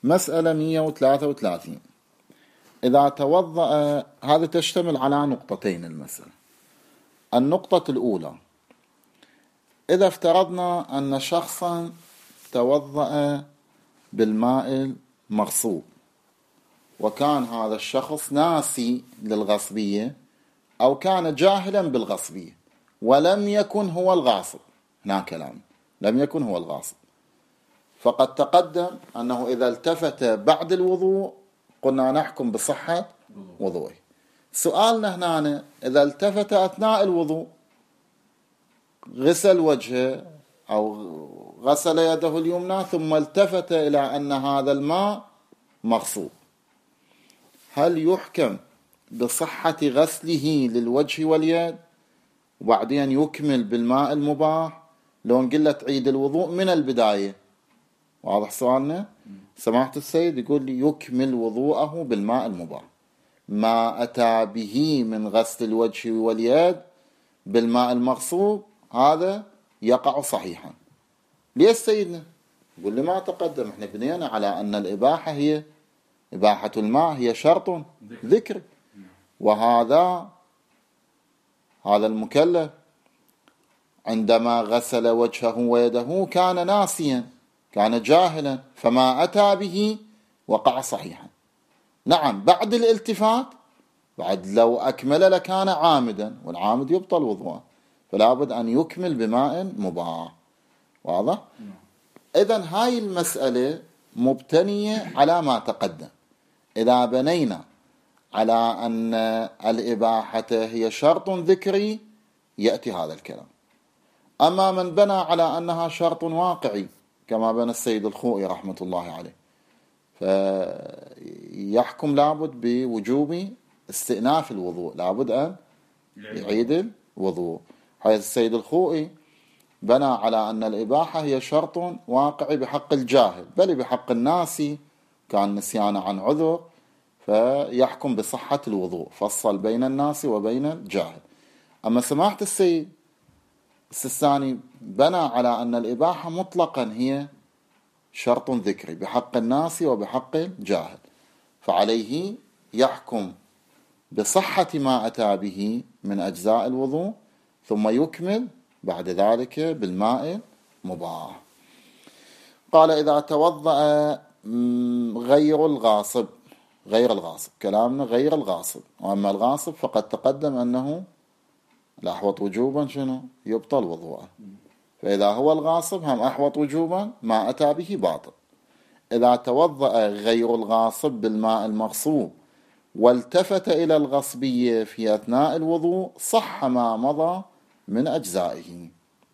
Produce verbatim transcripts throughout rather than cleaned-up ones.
مسألة مئة وثلاثة وثلاثين. إذا توضأ، هذا تشتمل على نقطتين المسألة. النقطة الأولى، إذا افترضنا أن شخصا توضأ بالماء المغصوب وكان هذا الشخص ناسي للغصبية أو كان جاهلا بالغصبية ولم يكن هو الغاصب، هنا كلام لم يكن هو الغاصب، فقد تقدم أنه إذا التفت بعد الوضوء قلنا نحكم بصحة وضوءه. سؤالنا هنا، إذا التفت أثناء الوضوء، غسل وجهه أو غسل يده اليمنى ثم التفت إلى أن هذا الماء مغصوب، هل يحكم بصحة غسله للوجه واليد وبعدين يكمل بالماء المباح لو نقول له تعيد الوضوء من البداية؟ واضح سؤالنا؟ سماحة السيد يقول لي يكمل وضوءه بالماء المباح، ما أتى به من غسل الوجه واليد بالماء المغصوب هذا يقع صحيحا. ليش سيدنا؟ يقول لي ما تقدم، احنا بنينا على أن الإباحة هي إباحة الماء هي شرط ذكري، وهذا هذا المكلف عندما غسل وجهه ويده كان ناسيا، كان جاهلا، فما أتى به وقع صحيحا. نعم بعد الالتفات، بعد لو أكمل لكان عامدا، والعامد يبطل وضوءه، فلا بد أن يكمل بماء مباح. واضح؟ إذن هاي المسألة مبتنية على ما تقدم. إذا بنينا على أن الإباحة هي شرط ذكري يأتي هذا الكلام. أما من بنى على أنها شرط واقعي كما بنى السيد الخوئي رحمة الله عليه، فيحكم لابد بوجوب استئناف الوضوء، لابد أن يعيد الوضوء. حيث السيد الخوئي بنى على أن الإباحة هي شرط واقعي بحق الجاهل، بل بحق الناس كان نسيان عن عذر، فيحكم بصحة الوضوء، فصل بين الناس وبين الجاهل. أما سماحة السيد السيستاني بنى على أن الإباحة مطلقا هي شرط ذكري بحق الناس وبحق الجاهل، فعليه يحكم بصحة ما أتى به من أجزاء الوضوء ثم يكمل بعد ذلك بالماء مباح. قال إذا توضأ غير الغاصب، غير الغاصب كلامنا غير الغاصب، وأما الغاصب فقد تقدم أنه الأحوط وجوبا شنو؟ يبطل وضوءه، فإذا هو الغاصب هم أحوط وجوبا ما أتى به باطل. إذا توضأ غير الغاصب بالماء المغصوب والتفت إلى الغصبية في أثناء الوضوء صح ما مضى من أجزائه،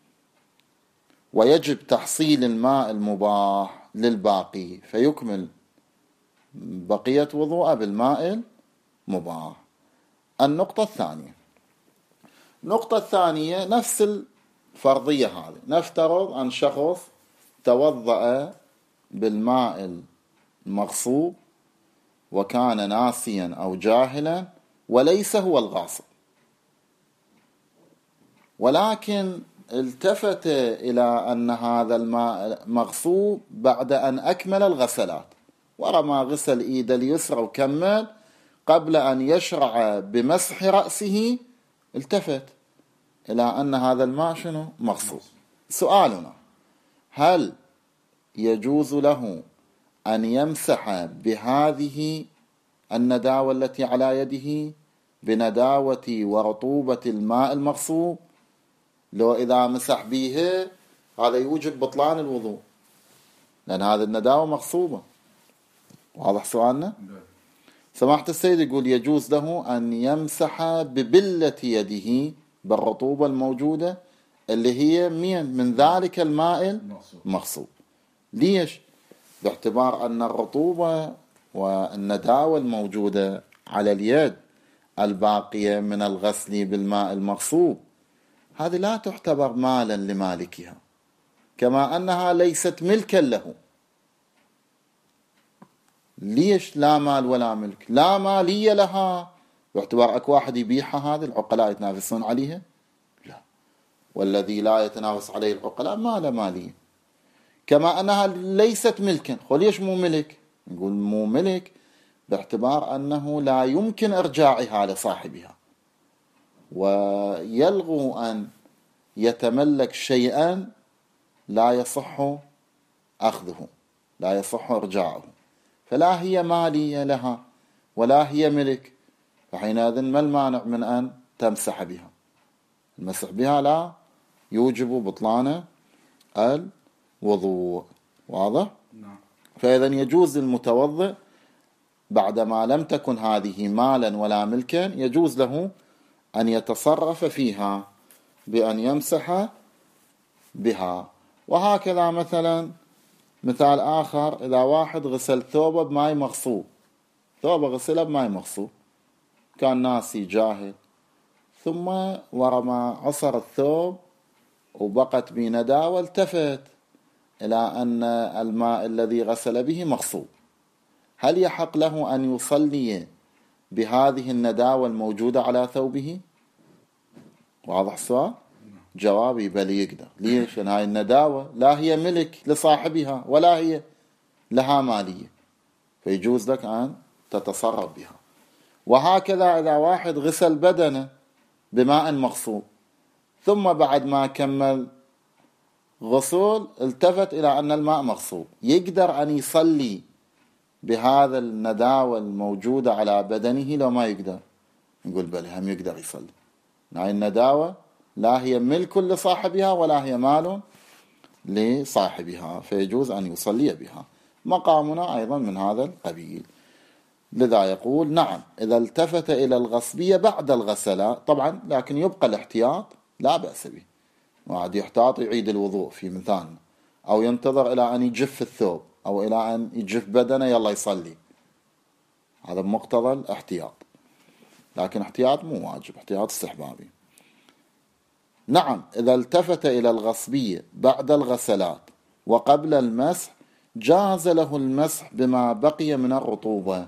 ويجب تحصيل الماء المباح للباقي فيكمل بقية وضوءه بالماء المباح. النقطة الثانية، النقطة الثانية نفس الفرضية هذه. نفترض أن شخص توضأ بالماء المغصوب وكان ناسيا أو جاهلا وليس هو الغاصب، ولكن التفت إلى أن هذا الماء مغصوب بعد أن أكمل الغسلات، ورمى غسل إيد اليسرى وكمل، قبل أن يشرع بمسح رأسه التفت إلى أن هذا الماء شنو؟ مغصوب. سؤالنا، هل يجوز له أن يمسح بهذه النداوة التي على يده بنداوة ورطوبة الماء المغصوب؟ لو إذا مسح به هذا يوجب بطلان الوضوء، لأن هذه النداوة مغصوبة. واضح سؤالنا؟ سماحة السيد يقول يجوز له أن يمسح ببلة يده بالرطوبة الموجودة اللي هي من ذلك الماء المغصوب. ليش؟ باعتبار أن الرطوبة والنداوة الموجودة على اليد الباقية من الغسل بالماء المغصوب هذه لا تعتبر مالا لمالكها، كما أنها ليست ملكا له. ليش لا مال ولا ملك؟ لا مالية لها باعتبار أكو واحد يبيعها، هذه العقلاء يتنافسون عليها؟ لا، والذي لا يتنافس عليه العقلاء ما لا مالية. كما أنها ليست ملكا، وليش مو ملك؟ نقول مو ملك باعتبار أنه لا يمكن إرجاعها لصاحبها، ويلغو أن يتملك شيئا لا يصح أخذه، لا يصح إرجاعه، فلا هي مالية لها ولا هي ملك، فحينئذ ما المانع من أن تمسح بها؟ المسح بها لا يوجب بطلان الوضوء. واضح؟ نعم. فإذا يجوز للمتوضئ بعدما لم تكن هذه مالا ولا ملكا، يجوز له أن يتصرف فيها بأن يمسح بها. وهكذا مثلا مثال آخر، إذا واحد غسل ثوبه بماء مغصوب، ثوبه غسله بماء مغصوب، كان ناسي جاهل، ثم ورما عصر الثوب وبقت بنداوة والتفت إلى أن الماء الذي غسل به مغصوب، هل يحق له أن يصلي بهذه النداوة الموجودة على ثوبه؟ واضح السؤال؟ جوابي بل يقدر. ليش؟ لأن هاي النداوة لا هي ملك لصاحبها ولا هي لها مالية، فيجوز لك أن تتصرف بها. وهكذا إذا واحد غسل بدنه بماء مغصوب، ثم بعد ما كمل غسول التفت إلى أن الماء مغصوب، يقدر أن يصلي بهذا النداوة الموجودة على بدنه لو ما يقدر؟ نقول بل هم يقدر يصلي. هاي النداوة لا هي ملك لصاحبها ولا هي مال لصاحبها، فيجوز أن يصلي بها. مقامنا أيضا من هذا القبيل. لذا يقول نعم إذا التفت إلى الغصبية بعد الغسلات طبعا، لكن يبقى الاحتياط لا بأس به، وعاد يحتاط يعيد الوضوء في مثالنا، أو ينتظر إلى أن يجف الثوب أو إلى أن يجف بدنه يلا يصلي، هذا مقتضى الاحتياط، لكن احتياط مو واجب، احتياط استحبابي. نعم إذا التفت إلى الغصبية بعد الغسلات وقبل المسح جاز له المسح بما بقي من الرطوبة،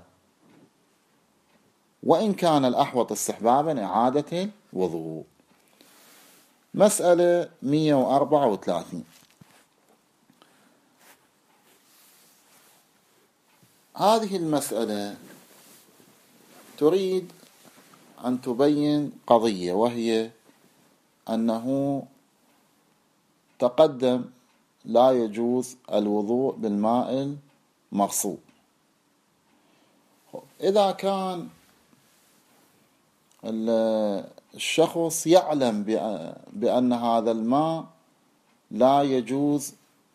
وإن كان الأحوط استحبابا إعادة الوضوء. مسألة مئة وأربعة وثلاثين، هذه المسألة تريد أن تبين قضية، وهي أنه تقدم لا يجوز الوضوء بالماء المغصوب. إذا كان الشخص يعلم بأن هذا الماء لا يجوز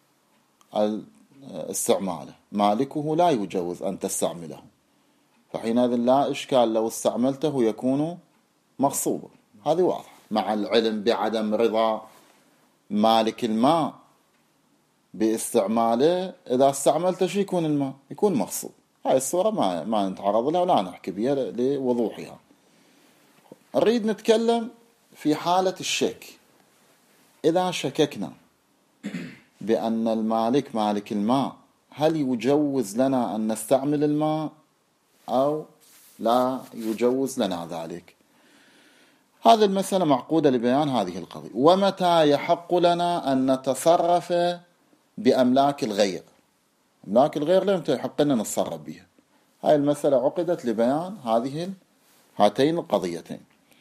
استعماله، مالكه لا يجوز أن تستعمله، فحينئذ لا إشكال لو استعملته يكون مغصوبا، هذه واضح، مع العلم بعدم رضا مالك الماء باستعماله. إذا استعملته شو يكون الماء؟ يكون مغصوب. هاي الصورة ما ما نتعرض لها ولا نحكي بها لوضوحها. نريد نتكلم في حالة الشك. إذا شككنا بأن المالك مالك الماء هل يجوز لنا أن نستعمل الماء أو لا يجوز لنا ذلك؟ هذه المسألة معقودة لبيان هذه القضية. ومتى يحق لنا أن نتصرف بأملاك الغير؟ أملاك الغير لا يمكن يحق لنا نتصرف بها. هذه المسألة عقدت لبيان هذه هاتين القضيتين،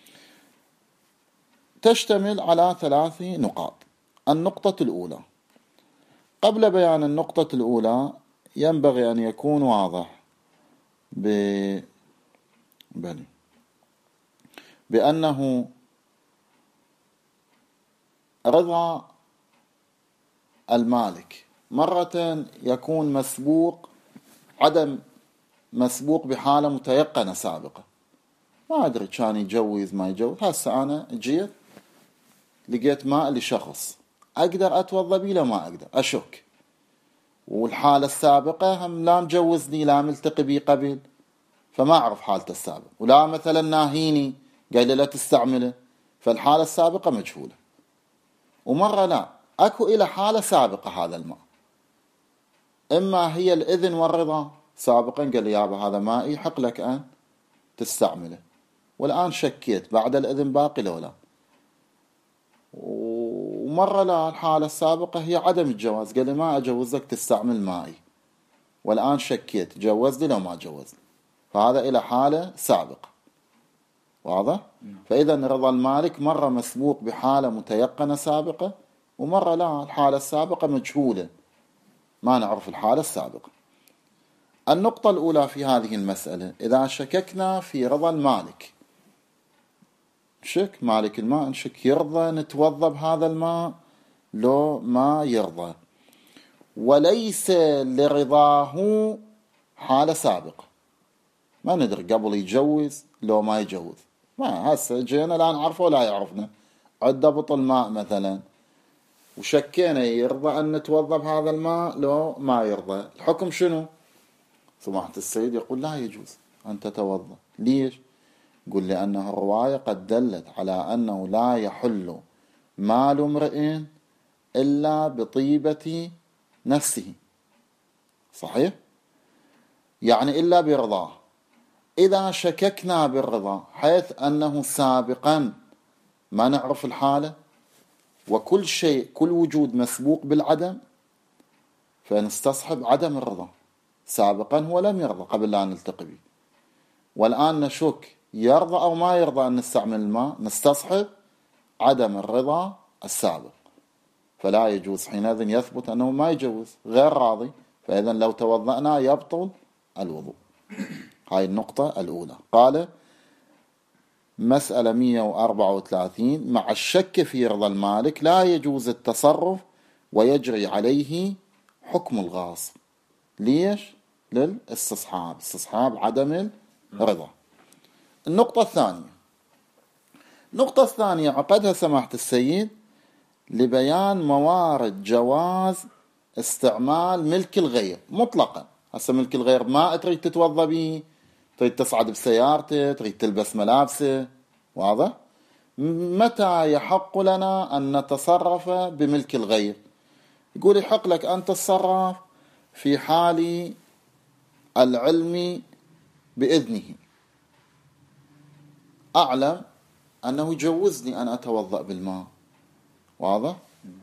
تشتمل على ثلاث نقاط. النقطة الأولى، قبل بيان النقطة الأولى ينبغي أن يكون واضح ب... بني. بأنه رضا المالك مرة يكون مسبوق، عدم مسبوق بحالة متيقنة سابقة، ما أدري كان يجوز ما يجوز. هسه أنا جيت لقيت ماء لشخص، أقدر أتوضى بيه؟ لا ما أقدر، أشك، والحالة السابقة هم لا مجوزني لا ملتقي بيه قبل، فما أعرف حالته السابقة، ولا مثلا ناهيني قال لي لا تستعمله، فالحالة السابقة مجهولة. ومرة لا أكو إلى حالة سابقة هذا الماء، إما هي الإذن والرضا سابقا، قال لي يابا هذا ماء يحق لك أن تستعمله، والآن شكيت بعد الإذن باقي لو لا. ومرة لا الحالة السابقة هي عدم الجواز، قال لي ما أجوزك تستعمل مائي، والآن شكيت جوز لي لو ما جوز لي، فهذا إلى حالة سابقة. واضح؟ فإذا رضا المالك مرة مسبوق بحالة متيقنة سابقة، ومرة لا، الحالة السابقة مجهولة، ما نعرف الحالة السابقة. النقطة الأولى في هذه المسألة، إذا شككنا في رضا المالك، شك مالك الماء، نشك يرضى نتوضى بهذا الماء لو ما يرضى، وليس لرضاه حالة سابقة، ما ندري قبل يجوز لو ما يجوز، ما هسه جينا لا نعرفه ولا يعرفنا، عد بطل ماء مثلا وشكينا يرضى أن نتوضى بهذا الماء لو ما يرضى، الحكم شنو؟ سماحة السيد يقول لا يجوز أن تتوضى. ليش؟ يقول لأنه الرواية قد دلت على أنه لا يحل مال امرئ إلا بطيبة نفسه، صحيح؟ يعني إلا برضاه. إذا شككنا بالرضا حيث أنه سابقا ما نعرف الحالة، وكل شيء كل وجود مسبوق بالعدم، فنستصحب عدم الرضا، سابقا هو لم يرضى قبل لا نلتقي به، والآن نشك يرضى أو ما يرضى أن نستعمل الماء، نستصحب عدم الرضا السابق، فلا يجوز، حينئذ يثبت أنه ما يجوز، غير راضي، فإذا لو توضأنا يبطل الوضوء. هاي النقطة الأولى. قال مسألة مئة وأربعة وثلاثين: مع الشك في رضا المالك لا يجوز التصرف ويجري عليه حكم الغاصب. ليش؟ للاستصحاب، استصحاب عدم الرضا. النقطة الثانية، النقطة الثانية عقدها سماحة السيد لبيان موارد جواز استعمال ملك الغير مطلقا. هسه ملك الغير ما تريد تتوضى به، تريد تصعد بسيارته، تريد تلبس ملابسه، واضح؟ متى يحق لنا أن نتصرف بملك الغير؟ يقول يحق لك أن تتصرف في حال العلم بإذنه، أعلم أنه يجوزني أن أتوضأ بالماء، واضح؟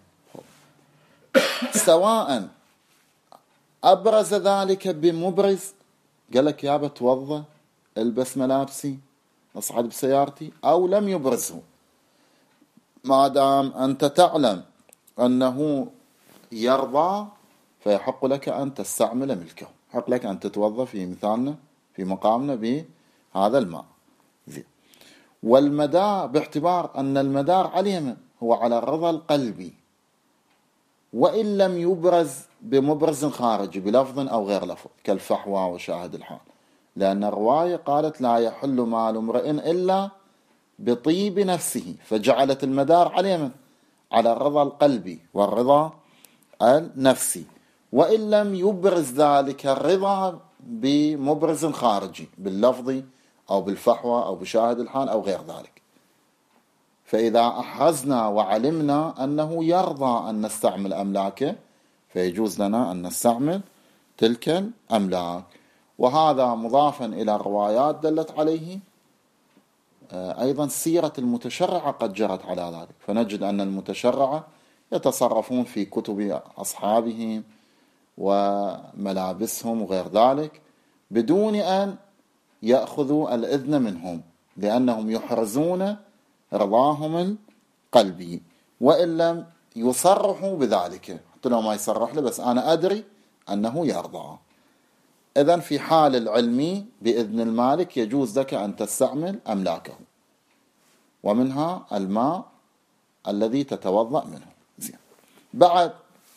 سواء أبرز ذلك بمبرز، قال لك يا بتوضأ البس ملابسي أصعد بسيارتي، أو لم يبرزه، ما دام أنت تعلم أنه يرضى فيحق لك أن تستعمل ملكه، يحق لك أن تتوضأ في مثالنا في مقامنا بهذا الماء. زين. والمدار باعتبار أن المدار عليه هو على الرضا القلبي، وإن لم يبرز بمبرز خارجي بلفظ أو غير لفظ كالفحوى وشاهد الحال، لأن الرواية قالت لا يحل مال امرئ إلا بطيب نفسه، فجعلت المدار عليه على الرضا القلبي والرضا النفسي، وإن لم يبرز ذلك الرضا بمبرز خارجي باللفظ أو بالفحوى أو بشاهد الحال أو غير ذلك. فإذا أحرزنا وعلمنا أنه يرضى أن نستعمل أملاكه فيجوز لنا أن نستعمل تلك الأملاك. وهذا مضافا إلى الروايات دلت عليه أيضا سيرة المتشرعة قد جرت على ذلك، فنجد أن المتشرعة يتصرفون في كتب أصحابهم وملابسهم وغير ذلك بدون أن يأخذوا الإذن منهم، لأنهم يحرزون رضاهم القلبي، وإن لم يصرحوا بذلك، حتى لو ما يصرح له بس أنا أدري أنه يرضى. إذن في حال العلمي بإذن المالك يجوز لك أن تستعمل أملاكه، ومنها الماء الذي تتوضأ منه. زين. بعد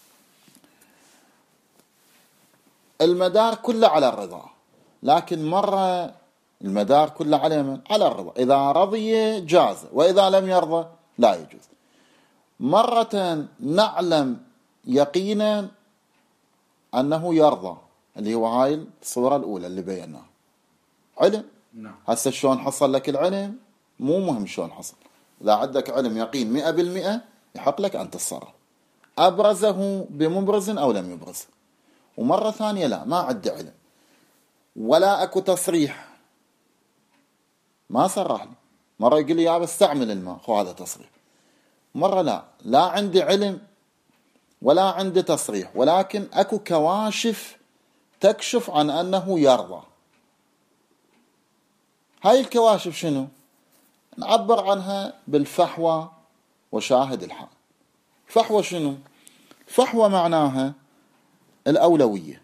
المدار كله على الرضا، لكن مرة المدار كله على من؟ على الرضا، إذا رضي جاز، وإذا لم يرضى لا يجوز. مرة نعلم يقينا أنه يرضى، اللي هو هاي الصورة الأولى اللي بيناها، علم. هسه شلون حصل لك العلم؟ مو مهم شلون حصل، إذا عندك علم يقين مئة بالمئة يحق لك أن تتصرف، أبرزه بمبرز أو لم يبرز. ومرة ثانية لا، ما عندي علم ولا أكو تصريح، ما صرح لي، مرة يقول لي يا بستعمل الماء، خو هذا تصريح. مرة لا، لا عندي علم ولا عندي تصريح، ولكن أكو كواشف تكشف عن أنه يرضى. هاي الكواشف شنو؟ نعبر عنها بالفحوى وشاهد الحال. فحوى شنو؟ فحوى معناها الأولوية،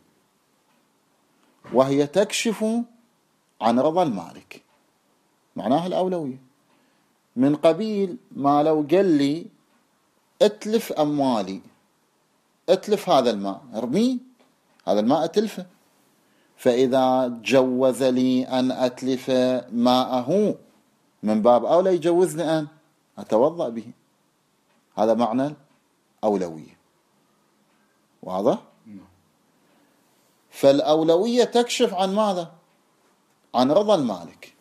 وهي تكشف عن رضا المالك. معناها الأولوية من قبيل ما لو قال لي اتلف أموالي، اتلف هذا الماء، ارميه، هذا الماء اتلفه. فإذا جوز لي أن أتلف ماءه من باب أولى يجوزني أن أتوضأ به. هذا معنى الأولوية. واضح؟ فالأولوية تكشف عن ماذا؟ عن رضا المالك.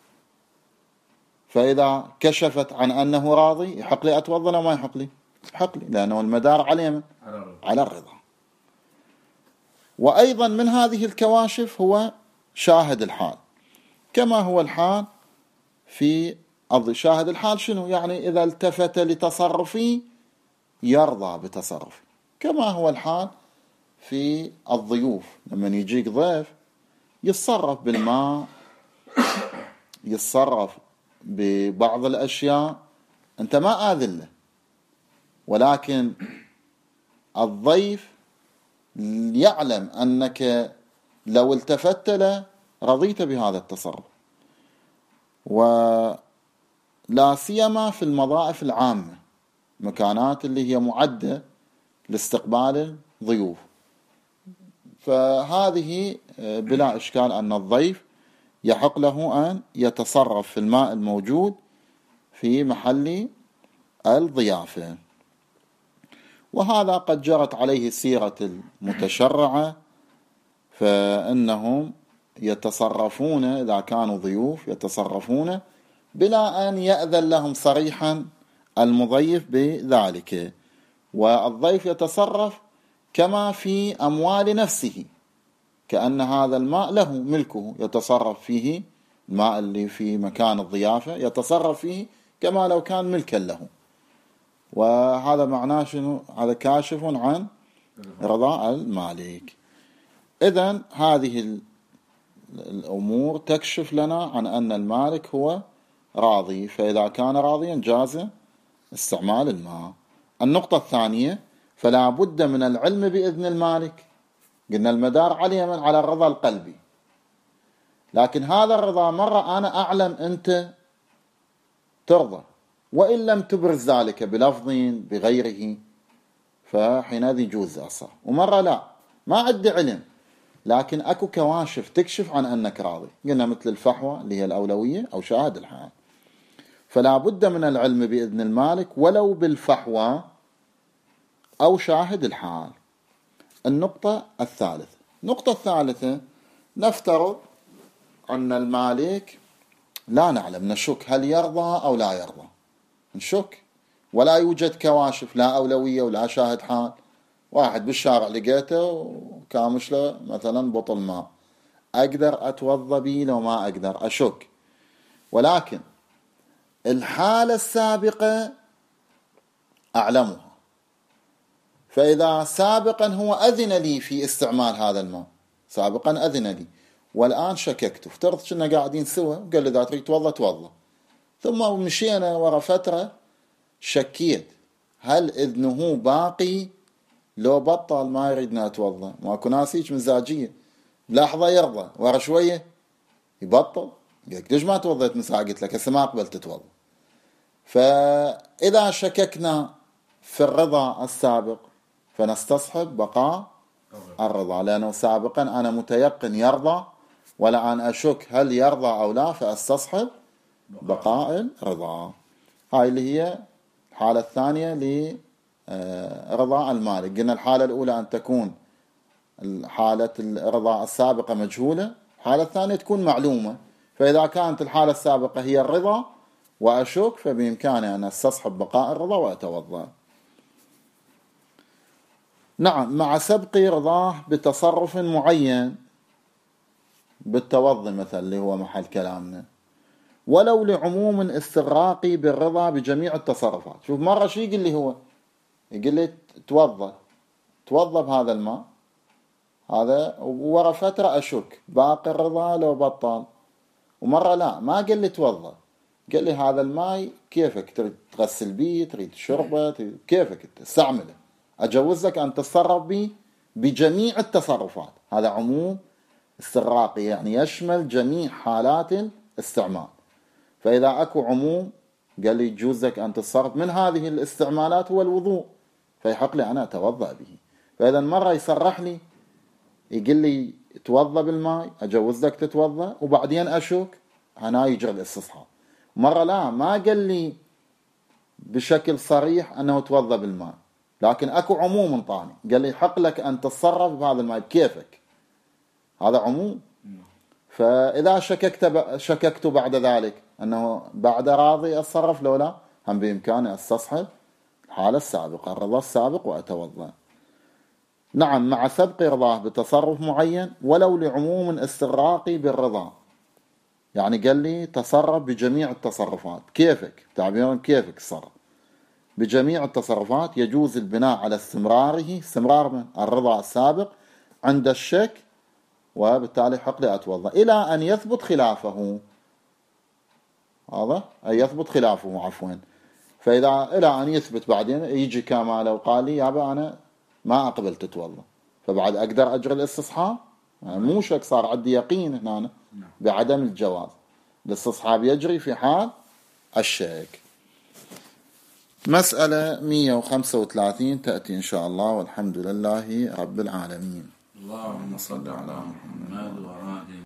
فإذا كشفت عن أنه راضي يحق لي أتوضأ ولا ما يحق لي؟ يحق لي، لأنه المدار على من؟ على الرضا. وأيضا من هذه الكواشف هو شاهد الحال، كما هو الحال في شاهد الحال شنو؟ يعني إذا التفت لتصرفي يرضى بتصرفي، كما هو الحال في الضيوف. لما يجيك ضيف يتصرف بالماء، يتصرف ببعض الأشياء، أنت ما آذله، ولكن الضيف يعلم أنك لو التفت له رضيت بهذا التصرف. ولا سيما في المضائف العامة، مكانات اللي هي معدة لاستقبال الضيوف، فهذه بلا إشكال أن الضيف يحق له أن يتصرف في الماء الموجود في محل الضيافة. وهذا قد جرت عليه سيرة المتشرعة، فإنهم يتصرفون إذا كانوا ضيوف يتصرفون بلا أن يأذن لهم صريحا المضيف بذلك. والضيف يتصرف كما في أموال نفسه، كأن هذا الماء له ملكه، يتصرف فيه. الماء اللي في مكان الضيافة يتصرف فيه كما لو كان ملكا له. وهذا معناه شنو؟ هذا كاشف عن رضا المالك. إذن هذه الأمور تكشف لنا عن أن المالك هو راضي، فإذا كان راضيا جاز استعمال الماء. النقطة الثانية، فلا بد من العلم بإذن المالك. قلنا المدار عليه من على الرضا القلبي، لكن هذا الرضا مرة أنا أعلم أنت ترضى، وإن لم تبرز ذلك بلفظ بغيره فحينئذ يجوز أصلا. ومرة لا، ما عندي علم، لكن أكو كواشف تكشف عن أنك راضي. قلنا مثل الفحوى اللي هي الأولوية أو شاهد الحال. فلا بد من العلم بإذن المالك ولو بالفحوى أو شاهد الحال. النقطة الثالثة، النقطة الثالثة نفترض أن المالك لا نعلم، نشك هل يرضى أو لا يرضى، نشك، ولا يوجد كواشف، لا أولوية ولا شاهد حال. واحد بالشارع لقيته وكامش له مثلا بطل ماء، أقدر أتوضى به لو ما أقدر؟ أشك. ولكن الحالة السابقة أعلمها، فإذا سابقا هو أذن لي في استعمال هذا الماء، سابقا أذن لي، والآن شككت، افترض كنا قاعدين سوا وقال لي إذا تريد توضى توضى، ثم مشينا ورا فترة شكيت هل إذنه باقي لو بطل ما يريدنا أتوضى. ماكو ناس هيك مزاجية، لحظة يرضى ورا شوية يبطل، قلت ليش ما توضيت من ساعة؟ قلت لك هسه ما قبلت تتوضى. فإذا شككنا في الرضا السابق فنستصحب بقاء الرضا، لأنه سابقا أنا متيقن يرضى، ولا أنا أشك هل يرضى أو لا، فأستصحب بقاء الرضا. هاي اللي هي الحالة الثانية لرضا المالك. قلنا الحالة الأولى أن تكون حالة الرضا السابقة مجهولة، الحالة الثانية تكون معلومة. فإذا كانت الحالة السابقة هي الرضا وأشك فبإمكاني أن أستصحب بقاء الرضا وأتوضأ. نعم، مع سبق رضاه بتصرف معين بالتوضي مثلا اللي هو محل كلامنا، ولو لعموم استغراقي بالرضا بجميع التصرفات. شوف مرة شي يقول لي هو يقول لي توضى توضى بهذا الماء، هذا ورا فترة أشك باقي الرضا لو بطل، ومرة لا ما قال لي توضأ، قال لي هذا الماء كيفك تريد تغسل بيه، تريد تشربه، كيفك تستعمله، أجوز لك أن تتصرف به بجميع التصرفات. هذا عموم استغراقي يعني يشمل جميع حالات الاستعمال. فإذا أكو عموم قال لي يجوز لك أن تتصرف من هذه الاستعمالات هو الوضوء، فيحق لي أنا أتوضأ به. فإذا مرة يصرح لي يقول لي توضأ بالماء، أجوز لك تتوضأ، وبعدين أشك هنا يجري الاستصحاب. مرة لا ما قال لي بشكل صريح أنه توضأ بالماء، لكن أكو عموم طاني قال لي حق لك أن تتصرف بهذا الماء بكيفك، هذا عموم. فإذا شككت شككت بعد ذلك أنه بعد راضي أتصرف لو لا، هم بإمكاني أستصحب الحالة السابقة الرضا السابق وأتوضأ. نعم مع سبق رضاه بتصرف معين ولو لعموم استغراقي بالرضا، يعني قال لي تصرف بجميع التصرفات كيفك، تعبيرا كيفك تصرف بجميع التصرفات، يجوز البناء على استمراره، استمرار من الرضا السابق عند الشك، وبالتالي حق لي أتوضأ إلى أن يثبت خلافه. هذا أي يثبت خلافه عفوا. فإذا إلى أن يثبت بعدين يجي كماله وقال لي يابا أنا ما أقبل تتوضأ، فبعد أقدر أجري الاستصحاب؟ يعني مو شك صار عندي يقين هنا بعدم الجواز، الاستصحاب يجري في حال الشك. مسألة مئة وخمسة وثلاثين تأتي إن شاء الله، والحمد لله رب العالمين. اللهم صل على محمد وعلى